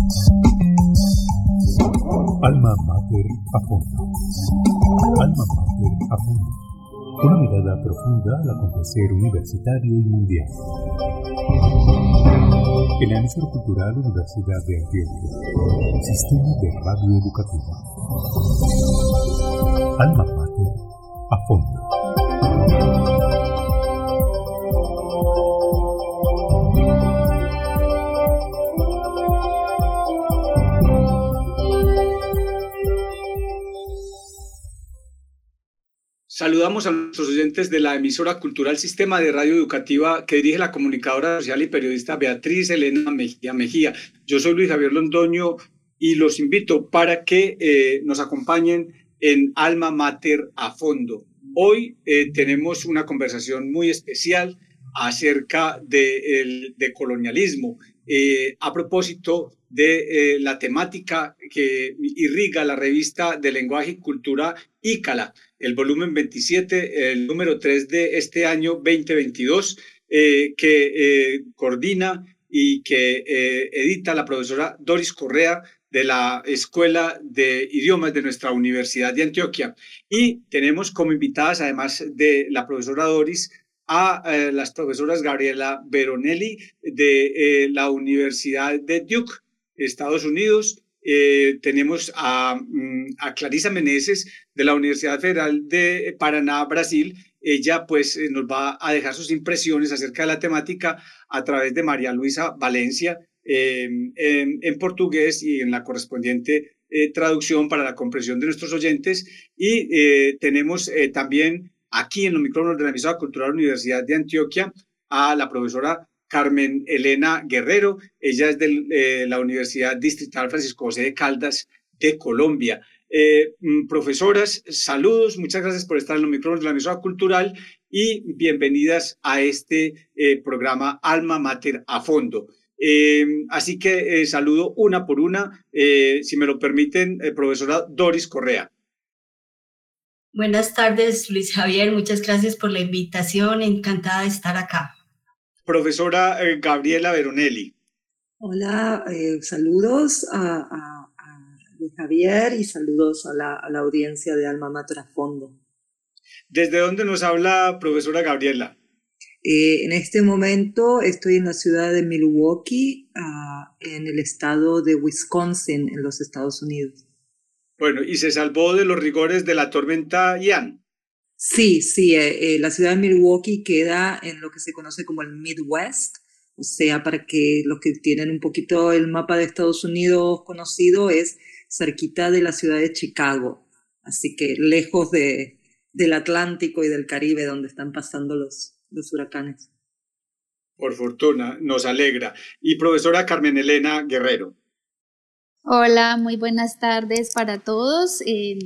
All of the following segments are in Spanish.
Alma Mater a fondo. Alma Mater a fondo. Una mirada profunda al acontecer universitario y mundial. En la emisora cultural Universidad de Antioquia. Sistema de Radio Educativa. Alma Mater a fondo. Saludamos a nuestros oyentes de la emisora cultural Sistema de Radio Educativa que dirige la comunicadora social y periodista Beatriz Elena Mejía. Yo soy Luis Javier Londoño y los invito para que nos acompañen en Alma Mater a fondo. Hoy tenemos una conversación muy especial acerca de colonialismo, a propósito de la temática que irriga la revista de lenguaje y cultura Ícala, el volumen 27, el número 3 de este año 2022, que coordina y que edita la profesora Doris Correa de la Escuela de Idiomas de nuestra Universidad de Antioquia. Y tenemos como invitadas, además de la profesora Doris, a las profesoras Gabriela Veronelli de la Universidad de Duke, Estados Unidos. Tenemos a Clarisa Meneses de la Universidad Federal de Paraná, Brasil. Ella pues nos va a dejar sus impresiones acerca de la temática a través de María Luisa Valencia en portugués y en la correspondiente traducción para la comprensión de nuestros oyentes. Y tenemos también aquí en los micrófonos de la emisora cultural Universidad de Antioquia a la profesora Carmen Elena Guerrero. Ella es de la Universidad Distrital Francisco José de Caldas de Colombia. Profesoras, saludos, muchas gracias por estar en los micrófonos de la emisora cultural y bienvenidas a este programa Alma Mater a fondo. Así que saludo una por una, si me lo permiten, profesora Doris Correa. Buenas tardes, Luis Javier, muchas gracias por la invitación, encantada de estar acá. Profesora Gabriela Veronelli. Hola, saludos a Luis Javier y saludos a la audiencia de Alma Mater a fondo. ¿Desde dónde nos habla, profesora Gabriela? En este momento estoy en la ciudad de Milwaukee, en el estado de Wisconsin, en los Estados Unidos. Bueno, ¿y se salvó de los rigores de la tormenta Ian? Sí, la ciudad de Milwaukee queda en lo que se conoce como el Midwest, o sea, para que los que tienen un poquito el mapa de Estados Unidos conocido, es cerquita de la ciudad de Chicago, así que lejos del Atlántico y del Caribe, donde están pasando los huracanes. Por fortuna, nos alegra. Y profesora Carmen Elena Guerrero. Hola, muy buenas tardes para todos.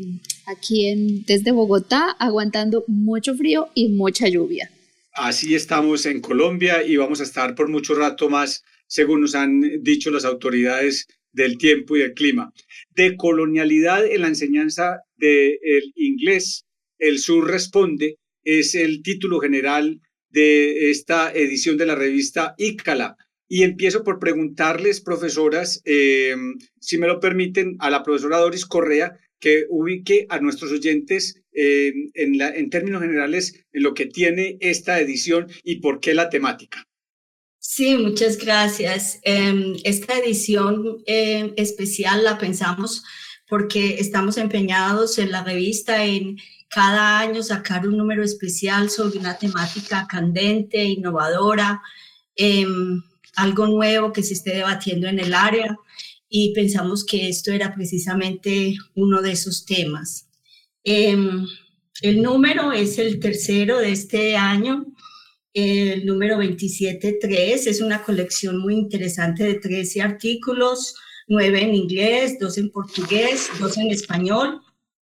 Aquí desde Bogotá, aguantando mucho frío y mucha lluvia. Así estamos en Colombia y vamos a estar por mucho rato más, según nos han dicho las autoridades del tiempo y del clima. De colonialidad en la enseñanza del inglés, el Sur responde, es el título general de esta edición de la revista Ícala. Y empiezo por preguntarles, profesoras, si me lo permiten, a la profesora Doris Correa, que ubique a nuestros oyentes en términos generales en lo que tiene esta edición y por qué la temática. Sí, muchas gracias. Esta edición especial la pensamos porque estamos empeñados en la revista en cada año sacar un número especial sobre una temática candente, innovadora, algo nuevo que se esté debatiendo en el área, y pensamos que esto era precisamente uno de esos temas. El número es el tercero de este año, el número 27.3, es una colección muy interesante de 13 artículos, 9 en inglés, 2 en portugués, 2 en español,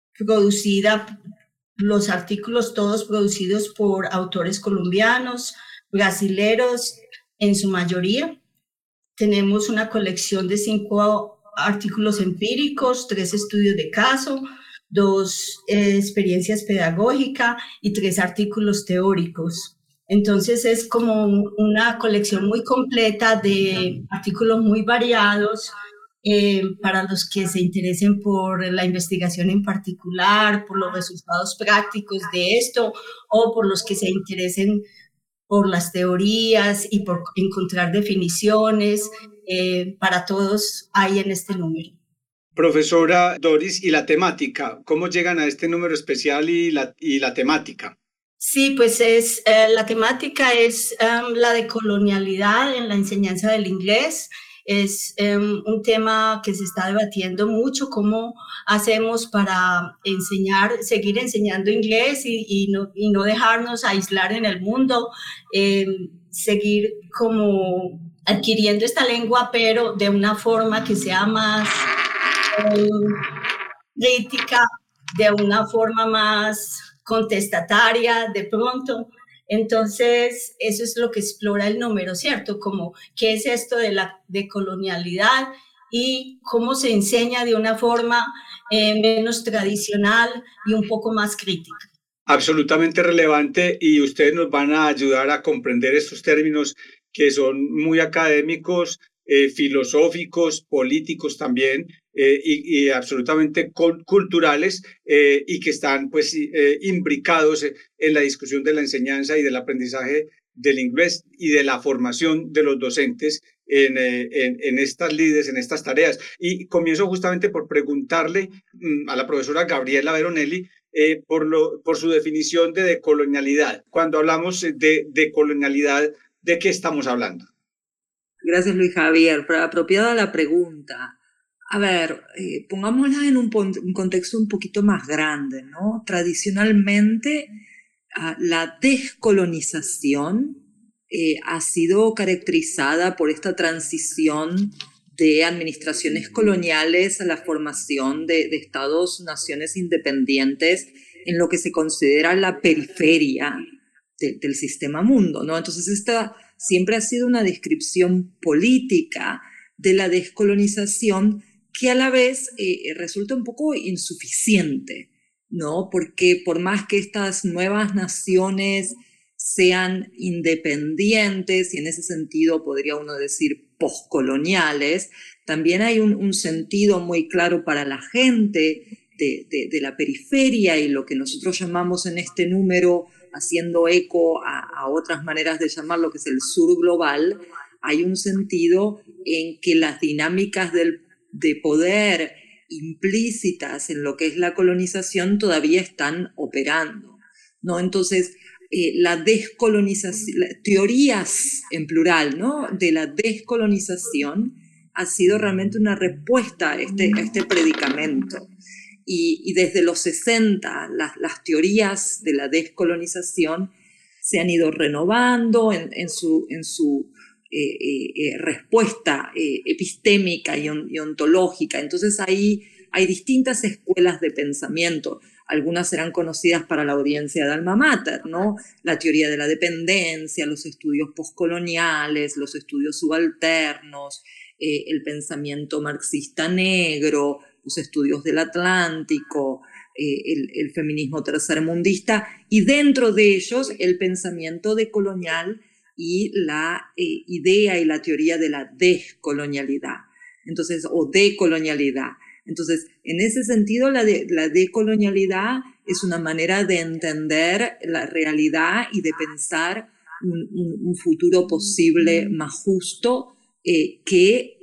los artículos todos producidos por autores colombianos, brasileros, en su mayoría. Tenemos una colección de 5 artículos empíricos, 3 estudios de caso, 2 experiencias pedagógicas y 3 artículos teóricos. Entonces es como una colección muy completa de artículos muy variados para los que se interesen por la investigación en particular, por los resultados prácticos de esto, o por los que se interesen por las teorías y por encontrar definiciones. Para todos hay en este número. Profesora Doris, ¿y la temática? ¿Cómo llegan a este número especial y la temática? Sí, pues la temática es la decolonialidad en la enseñanza del inglés. Es un tema que se está debatiendo mucho, cómo hacemos para seguir enseñando inglés y no dejarnos aislar en el mundo, seguir como adquiriendo esta lengua, pero de una forma que sea más crítica, de una forma más contestataria de pronto. Entonces, eso es lo que explora el número, ¿cierto? Como, ¿qué es esto de la decolonialidad y cómo se enseña de una forma menos tradicional y un poco más crítica? Absolutamente relevante, y ustedes nos van a ayudar a comprender estos términos que son muy académicos, filosóficos, políticos también, y absolutamente culturales, y que están pues imbricados en la discusión de la enseñanza y del aprendizaje del inglés y de la formación de los docentes en estas lides, en estas tareas. Y comienzo justamente por preguntarle a la profesora Gabriela Veronelli por su definición de decolonialidad. Cuando hablamos de decolonialidad, ¿de qué estamos hablando? Gracias, Luis Javier. Apropiada la pregunta. A ver, pongámosla en un contexto un poquito más grande, ¿no? Tradicionalmente, la descolonización ha sido caracterizada por esta transición de administraciones coloniales a la formación de estados-naciones independientes en lo que se considera la periferia del sistema mundo, ¿no? Entonces, esta siempre ha sido una descripción política de la descolonización que a la vez resulta un poco insuficiente, ¿no? Porque por más que estas nuevas naciones sean independientes y en ese sentido podría uno decir postcoloniales, también hay un sentido muy claro para la gente de la periferia y lo que nosotros llamamos en este número, haciendo eco a otras maneras de llamarlo, que es el sur global. Hay un sentido en que las dinámicas de poder implícitas en lo que es la colonización todavía están operando, ¿no? Entonces, la descolonización, teorías en plural, ¿no?, de la descolonización ha sido realmente una respuesta a este predicamento. Y desde los 60 las teorías de la descolonización se han ido renovando en su respuesta epistémica y ontológica. Entonces ahí hay distintas escuelas de pensamiento. Algunas serán conocidas para la audiencia de Alma Mater, ¿no? La teoría de la dependencia, los estudios postcoloniales, los estudios subalternos, el pensamiento marxista negro, los estudios del Atlántico, el feminismo tercermundista, y dentro de ellos el pensamiento decolonial y la idea y la teoría de la descolonialidad, entonces, o decolonialidad. Entonces, en ese sentido, la decolonialidad es una manera de entender la realidad y de pensar un futuro posible más justo, que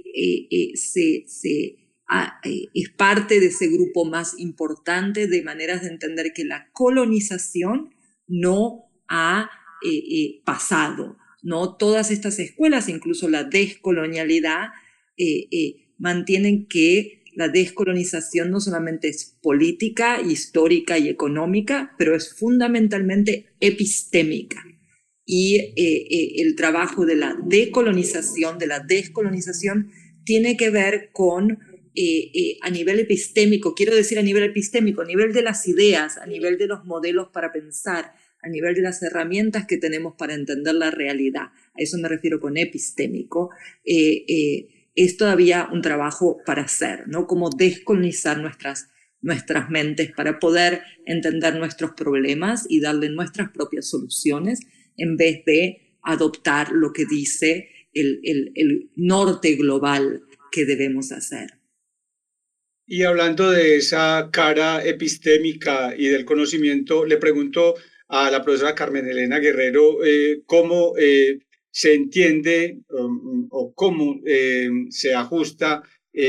es parte de ese grupo más importante de maneras de entender que la colonización no ha pasado, ¿no? Todas estas escuelas, incluso la descolonialidad, mantienen que la descolonización no solamente es política, histórica y económica, pero es fundamentalmente epistémica. Y el trabajo de la descolonización, tiene que ver con, a nivel epistémico, quiero decir a nivel epistémico, a nivel de las ideas, a nivel de los modelos para pensar, a nivel de las herramientas que tenemos para entender la realidad. A eso me refiero con epistémico. Es todavía un trabajo para hacer, ¿no? Cómo descolonizar nuestras mentes para poder entender nuestros problemas y darle nuestras propias soluciones en vez de adoptar lo que dice el norte global qué debemos hacer. Y hablando de esa cara epistémica y del conocimiento, le pregunto a la profesora Carmen Elena Guerrero cómo se entiende o cómo se ajusta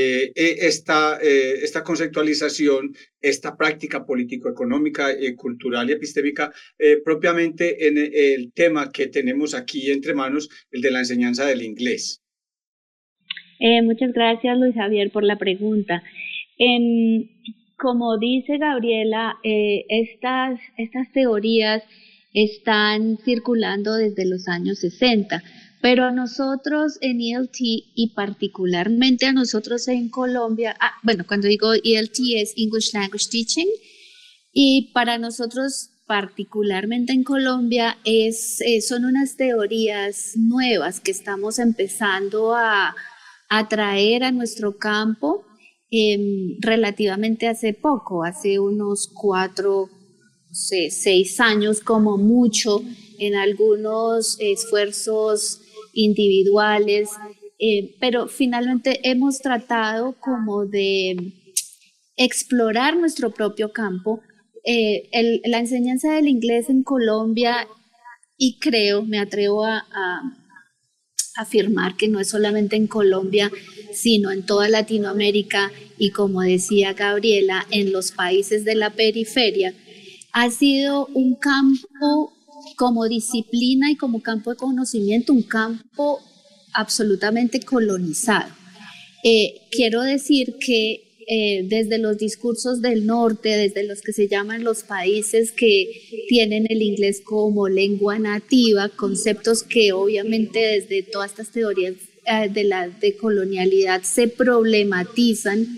esta conceptualización, esta práctica político-económica, cultural y epistémica, propiamente en el tema que tenemos aquí entre manos, el de la enseñanza del inglés. Muchas gracias, Luis Javier, por la pregunta. Como dice Gabriela, estas teorías están circulando desde los años 60, pero a nosotros en ELT y particularmente a nosotros en Colombia, bueno, cuando digo ELT es English Language Teaching, y para nosotros particularmente en Colombia son unas teorías nuevas que estamos empezando a traer a nuestro campo relativamente hace poco, hace unos 6 años como mucho, en algunos esfuerzos individuales, pero finalmente hemos tratado como de explorar nuestro propio campo. La enseñanza del inglés en Colombia, y me atrevo a afirmar que no es solamente en Colombia, sino en toda Latinoamérica y, como decía Gabriela, en los países de la periferia, ha sido un campo como disciplina y como campo de conocimiento, un campo absolutamente colonizado. Quiero decir que desde los discursos del norte, desde los que se llaman los países que tienen el inglés como lengua nativa, conceptos que obviamente desde todas estas teorías de colonialidad se problematizan,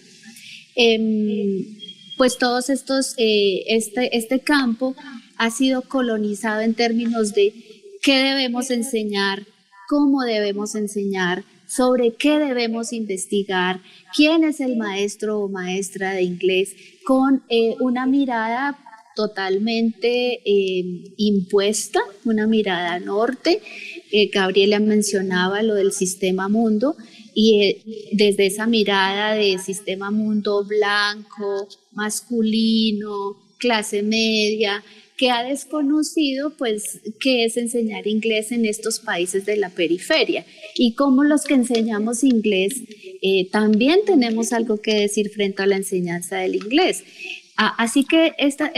pues todos estos, este campo ha sido colonizado en términos de qué debemos enseñar, cómo debemos enseñar, sobre qué debemos investigar, quién es el maestro o maestra de inglés, con una mirada totalmente impuesta, una mirada norte. Gabriela mencionaba lo del sistema mundo, y desde esa mirada de sistema mundo blanco, masculino, clase media, que ha desconocido pues qué es enseñar inglés en estos países de la periferia, y cómo los que enseñamos inglés también tenemos algo que decir frente a la enseñanza del inglés. Así que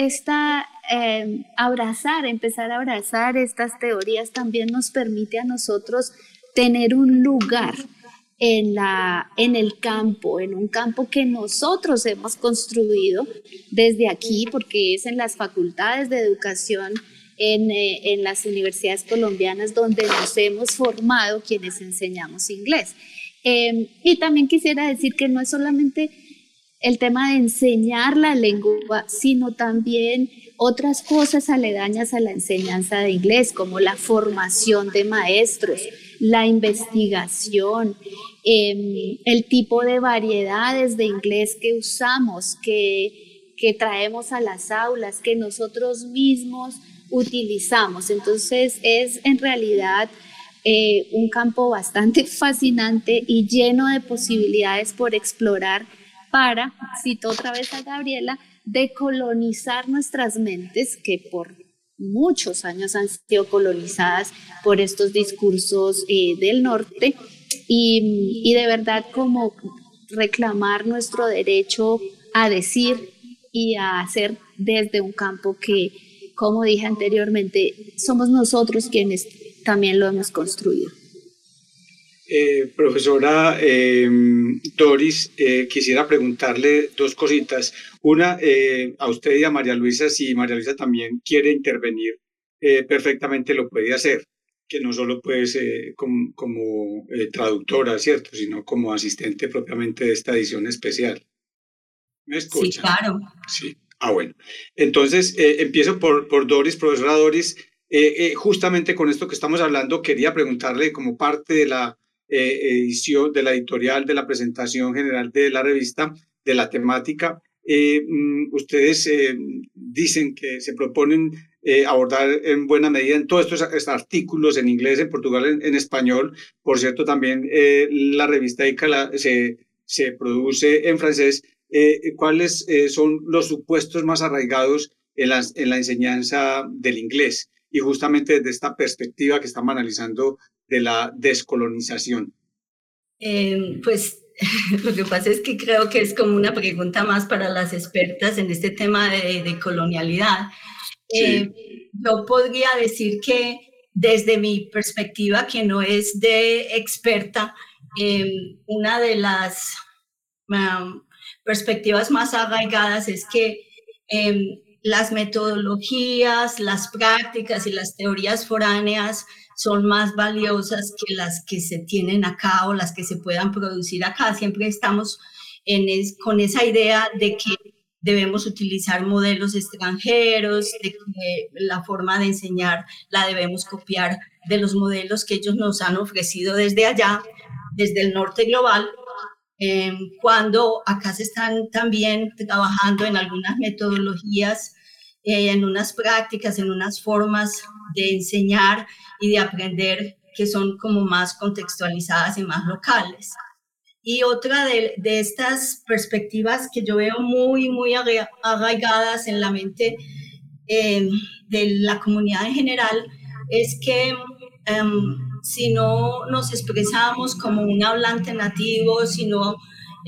empezar a abrazar estas teorías también nos permite a nosotros tener un lugar en el campo, en un campo que nosotros hemos construido desde aquí, porque es en las facultades de educación, en las universidades colombianas donde nos hemos formado quienes enseñamos inglés. Y también quisiera decir que no es solamente el tema de enseñar la lengua, sino también otras cosas aledañas a la enseñanza de inglés, como la formación de maestros, la investigación, el tipo de variedades de inglés que usamos, que traemos a las aulas, que nosotros mismos utilizamos. Entonces es en realidad un campo bastante fascinante y lleno de posibilidades por explorar para, cito otra vez a Gabriela, decolonizar nuestras mentes que por muchos años han sido colonizadas por estos discursos del norte, y de verdad como reclamar nuestro derecho a decir y a hacer desde un campo que, como dije anteriormente, somos nosotros quienes también lo hemos construido. Profesora Doris, quisiera preguntarle dos cositas. Una, a usted y a María Luisa, si María Luisa también quiere intervenir, perfectamente lo puede hacer, que no solo pues como traductora, ¿cierto?, sino como asistente propiamente de esta edición especial. ¿Me escuchan? Sí, claro. Sí. Bueno. Entonces, empiezo por Doris, profesora Doris. Justamente con esto que estamos hablando, quería preguntarle como parte de la edición, de la editorial, de la presentación general de la revista, de la temática. Ustedes dicen que se proponen abordar en buena medida en todos estos artículos en inglés, en portugués, en español. Por cierto, también la revista ICA se produce en francés. ¿Cuáles son los supuestos más arraigados en la enseñanza del inglés? Y justamente desde esta perspectiva que estamos analizando de la descolonización. Pues lo que pasa es que creo que es como una pregunta más para las expertas en este tema de colonialidad. Sí. Yo podría decir que desde mi perspectiva, que no es de experta, una de las perspectivas más arraigadas es que las metodologías, las prácticas y las teorías foráneas son más valiosas que las que se tienen acá o las que se puedan producir acá. Siempre estamos con esa idea de que debemos utilizar modelos extranjeros, de que la forma de enseñar la debemos copiar de los modelos que ellos nos han ofrecido desde allá, desde el norte global, cuando acá se están también trabajando en algunas metodologías, en unas prácticas, en unas formas de enseñar y de aprender que son como más contextualizadas y más locales. Y otra de estas perspectivas que yo veo muy, muy arraigadas en la mente de la comunidad en general es que si no nos expresamos como un hablante nativo, si no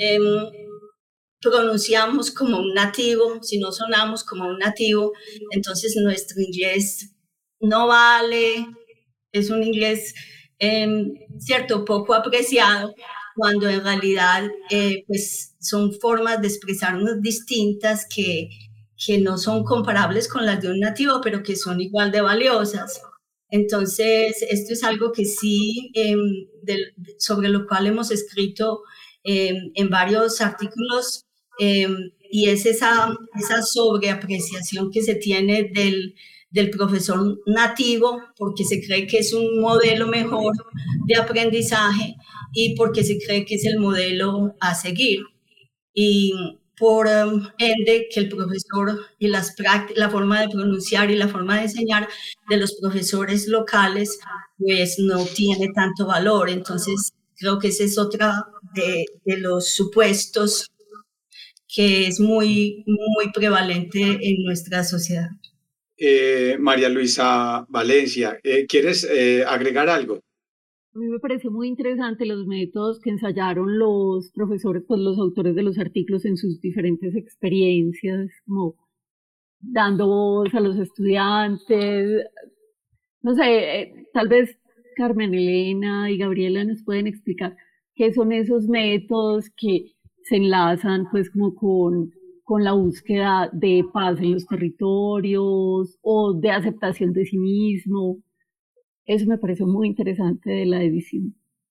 pronunciamos como un nativo, si no sonamos como un nativo, entonces nuestro inglés no vale, es un inglés, cierto, poco apreciado, cuando en realidad pues son formas de expresarnos distintas que no son comparables con las de un nativo, pero que son igual de valiosas. Entonces, esto es algo que sí, sobre lo cual hemos escrito en varios artículos, y es esa sobreapreciación que se tiene del profesor nativo, porque se cree que es un modelo mejor de aprendizaje y porque se cree que es el modelo a seguir. Y por ende, que el profesor y la forma de pronunciar y la forma de enseñar de los profesores locales, pues no tiene tanto valor. Entonces, creo que ese es otra de los supuestos que es muy, muy prevalente en nuestra sociedad. María Luisa Valencia, ¿quieres agregar algo? A mí me parece muy interesante los métodos que ensayaron los profesores, pues los autores de los artículos en sus diferentes experiencias, como dando voz a los estudiantes. No sé, tal vez Carmen Elena y Gabriela nos pueden explicar qué son esos métodos que se enlazan pues como con la búsqueda de paz en los territorios o de aceptación de sí mismo. Eso me pareció muy interesante de la edición.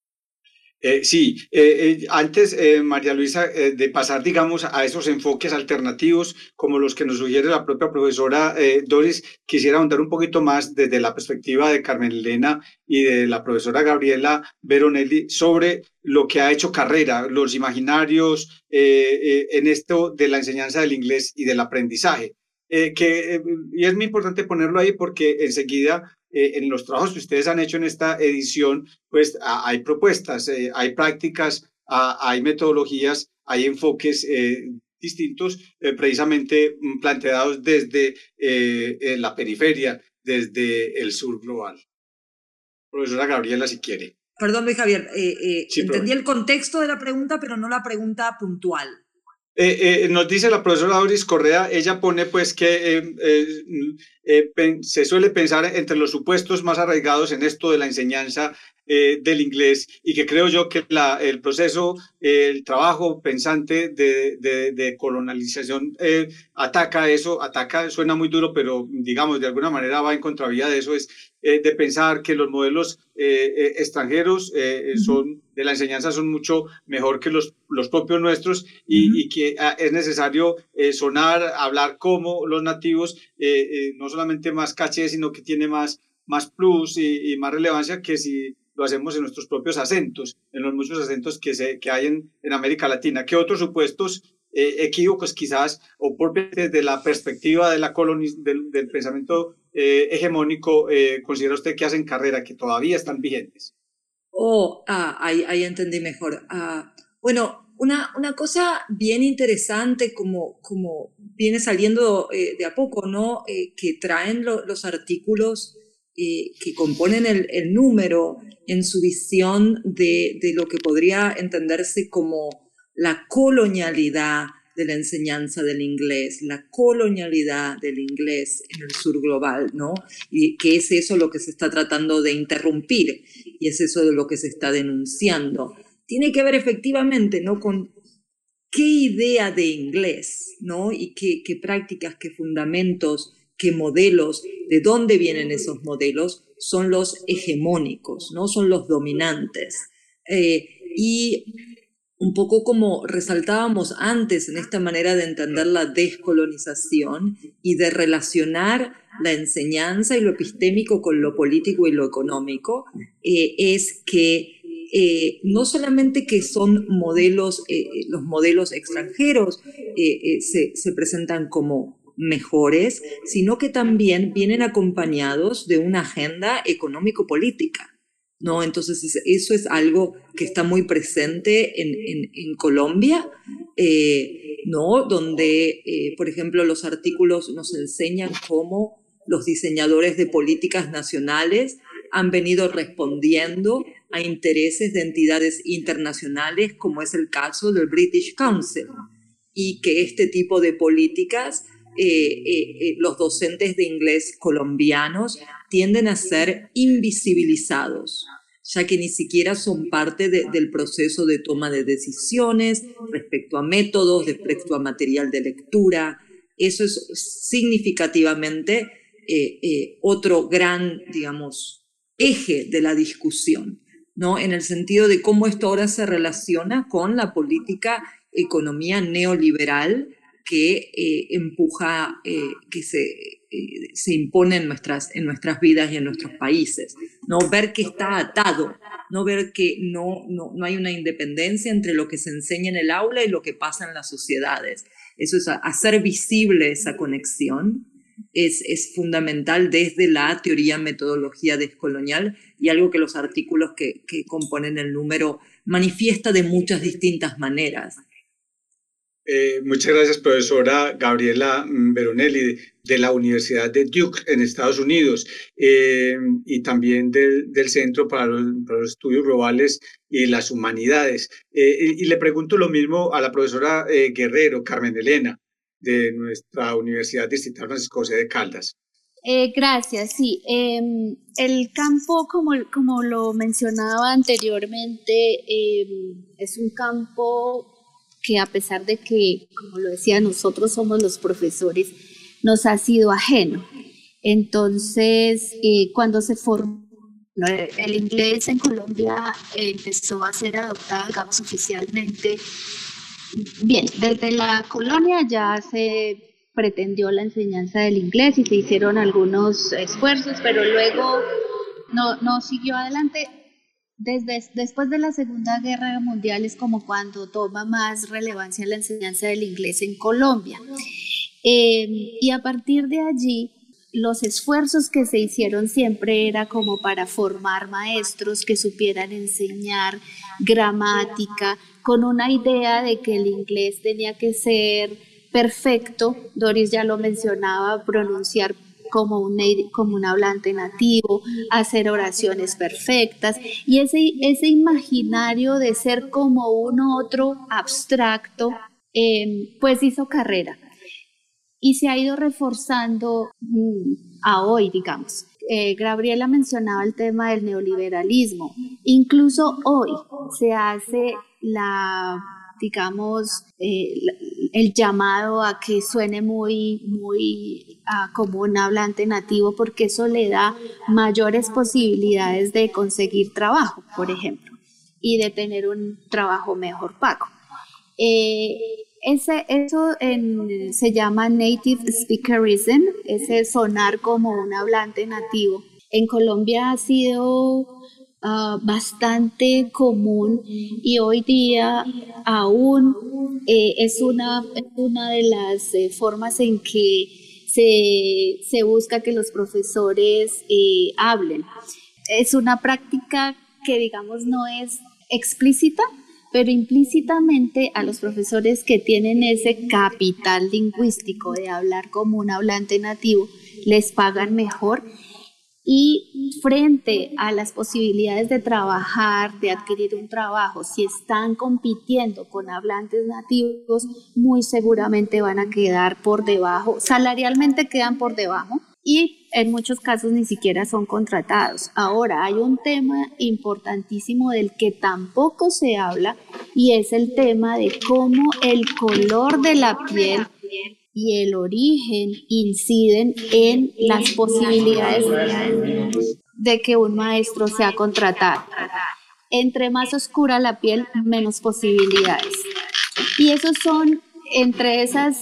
Sí, antes, María Luisa, de pasar, digamos, a esos enfoques alternativos como los que nos sugiere la propia profesora Doris, quisiera ahondar un poquito más desde la perspectiva de Carmen Elena y de la profesora Gabriela Veronelli sobre lo que ha hecho carrera, los imaginarios en esto de la enseñanza del inglés y del aprendizaje. Y es muy importante ponerlo ahí porque enseguida en los trabajos que ustedes han hecho en esta edición, pues hay propuestas, hay prácticas, hay metodologías, hay enfoques distintos, precisamente planteados desde la periferia, desde el sur global. Profesora Gabriela, si quiere. Perdón, Luis Javier, Sí, entendí el contexto de la pregunta, pero no la pregunta puntual. Nos dice la profesora Doris Correa, ella pone pues que se suele pensar entre los supuestos más arraigados en esto de la enseñanza del inglés y que creo yo que el proceso, el trabajo pensante de colonización ataca eso, suena muy duro, pero digamos de alguna manera va en contravía de eso, es de pensar que los modelos extranjeros de la enseñanza son mucho mejor que los propios nuestros y que es necesario hablar como los nativos, no solamente más caché, sino que tiene más plus y más relevancia que si lo hacemos en nuestros propios acentos, en los muchos acentos que hay en América Latina. ¿Qué otros supuestos equívocos quizás, o por desde la perspectiva de del pensamiento hegemónico considera usted que hacen carrera, que todavía están vigentes? Ahí entendí mejor. Bueno, una cosa bien interesante como viene saliendo de a poco, ¿no? Que traen los artículos que componen el número en su visión de lo que podría entenderse como la colonialidad de la enseñanza del inglés, la colonialidad del inglés en el sur global, ¿no? Y que es eso lo que se está tratando de interrumpir y es eso de lo que se está denunciando. Tiene que ver efectivamente, ¿no?, con qué idea de inglés, ¿no? Y qué prácticas, qué fundamentos, qué modelos, de dónde vienen esos modelos, son los hegemónicos, ¿no? Son los dominantes. Y un poco como resaltábamos antes en esta manera de entender la descolonización y de relacionar la enseñanza y lo epistémico con lo político y lo económico, es que no solamente que son modelos, los modelos extranjeros se presentan como mejores, sino que también vienen acompañados de una agenda económico-política, ¿no? Entonces eso es algo que está muy presente en Colombia, ¿no? Donde, por ejemplo, los artículos nos enseñan cómo los diseñadores de políticas nacionales han venido respondiendo a intereses de entidades internacionales, como es el caso del British Council, y que este tipo de políticas, los docentes de inglés colombianos tienden a ser invisibilizados, ya que ni siquiera son parte del proceso de toma de decisiones respecto a métodos, respecto a material de lectura. Eso es significativamente otro gran, digamos, eje de la discusión, ¿no? En el sentido de cómo esto ahora se relaciona con la política economía neoliberal que empuja, que se impone en nuestras vidas y en nuestros países, ¿no? Ver que está atado, no ver que no hay una independencia entre lo que se enseña en el aula y lo que pasa en las sociedades. Eso es hacer visible esa conexión. Es fundamental desde la teoría metodología descolonial y algo que los artículos que componen el número manifiesta de muchas distintas maneras. Muchas gracias, profesora Gabriela Veronelli, de la Universidad de Duke en Estados Unidos, y también del Centro para los Estudios Globales y las Humanidades. Y le pregunto lo mismo a la profesora Guerrero, Carmen Elena, de nuestra Universidad Distrital Francisco José de Caldas. Gracias, sí. El campo, como lo mencionaba anteriormente, es un campo que, a pesar de que, como lo decía, nosotros somos los profesores, nos ha sido ajeno. Entonces, cuando se formó el inglés en Colombia, empezó a ser adoptado, digamos, oficialmente. Bien, desde la colonia ya se pretendió la enseñanza del inglés y se hicieron algunos esfuerzos, pero luego no siguió adelante. Después de la Segunda Guerra Mundial es como cuando toma más relevancia la enseñanza del inglés en Colombia. Y a partir de allí, los esfuerzos que se hicieron siempre era como para formar maestros que supieran enseñar gramática, con una idea de que el inglés tenía que ser perfecto. Doris ya lo mencionaba, pronunciar como un hablante nativo, hacer oraciones perfectas, y ese imaginario de ser como uno otro abstracto, pues hizo carrera y se ha ido reforzando a hoy, digamos. Gabriela mencionaba el tema del neoliberalismo. Incluso hoy se hace el llamado a que suene muy como un hablante nativo, porque eso le da mayores posibilidades de conseguir trabajo, por ejemplo, y de tener un trabajo mejor pago. Eso se llama native speakerism, ese sonar como un hablante nativo. En Colombia ha sido bastante común y hoy día aún es una de las formas en que se busca que los profesores hablen. Es una práctica que, digamos, no es explícita, pero implícitamente a los profesores que tienen ese capital lingüístico de hablar como un hablante nativo, les pagan mejor. Y frente a las posibilidades de trabajar, de adquirir un trabajo, si están compitiendo con hablantes nativos, muy seguramente van a quedar por debajo, salarialmente quedan por debajo y en muchos casos ni siquiera son contratados. Ahora, hay un tema importantísimo del que tampoco se habla y es el tema de cómo el color de la piel y el origen inciden en las posibilidades de que un maestro sea contratado. Entre más oscura la piel, menos posibilidades. Y esos son, entre esas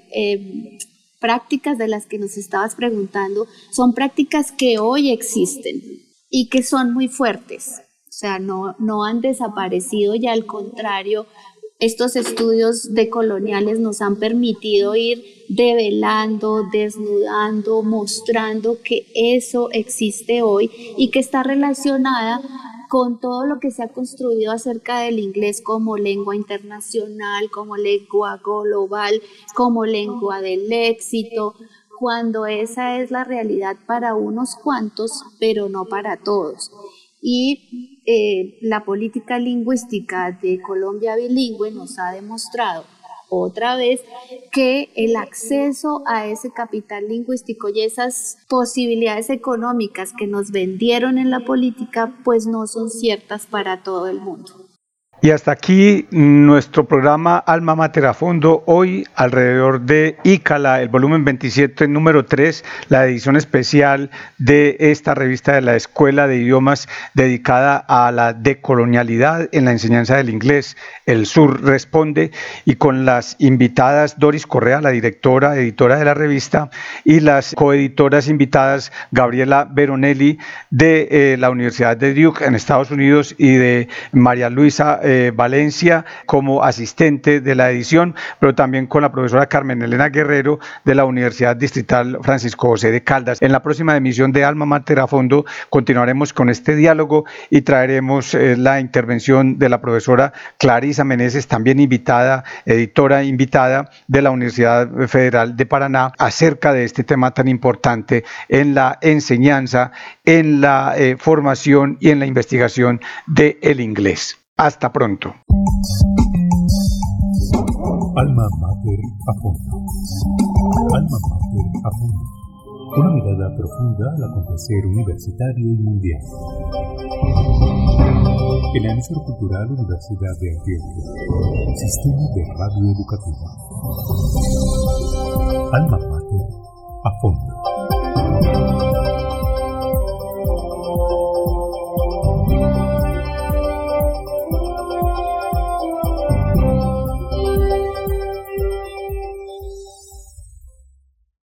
prácticas de las que nos estabas preguntando, son prácticas que hoy existen y que son muy fuertes. O sea, no han desaparecido y al contrario, estos estudios decoloniales nos han permitido ir develando, desnudando, mostrando que eso existe hoy y que está relacionada con todo lo que se ha construido acerca del inglés como lengua internacional, como lengua global, como lengua del éxito, cuando esa es la realidad para unos cuantos, pero no para todos. Y la política lingüística de Colombia bilingüe nos ha demostrado otra vez que el acceso a ese capital lingüístico y esas posibilidades económicas que nos vendieron en la política pues no son ciertas para todo el mundo. Y hasta aquí nuestro programa Alma Mater a Fondo, hoy alrededor de ICALA, el volumen 27, número 3, la edición especial de esta revista de la Escuela de Idiomas dedicada a la decolonialidad en la enseñanza del inglés. El Sur Responde, y con las invitadas Doris Correa, la directora, editora de la revista, y las coeditoras invitadas Gabriela Veronelli de la Universidad de Duke en Estados Unidos y de María Luisa Valencia como asistente de la edición, pero también con la profesora Carmen Elena Guerrero de la Universidad Distrital Francisco José de Caldas. En la próxima emisión de Alma Mater a Fondo continuaremos con este diálogo y traeremos la intervención de la profesora Clarisa Meneses, también invitada, editora invitada de la Universidad Federal de Paraná, acerca de este tema tan importante en la enseñanza, en la formación y en la investigación del inglés. Hasta pronto. Alma Mater a Fondo. Alma Mater a Fondo. Una mirada profunda al acontecer universitario y mundial. En la emisora cultural Universidad de Antioquia. Sistema de Radio Educativa. Alma Mater a Fondo.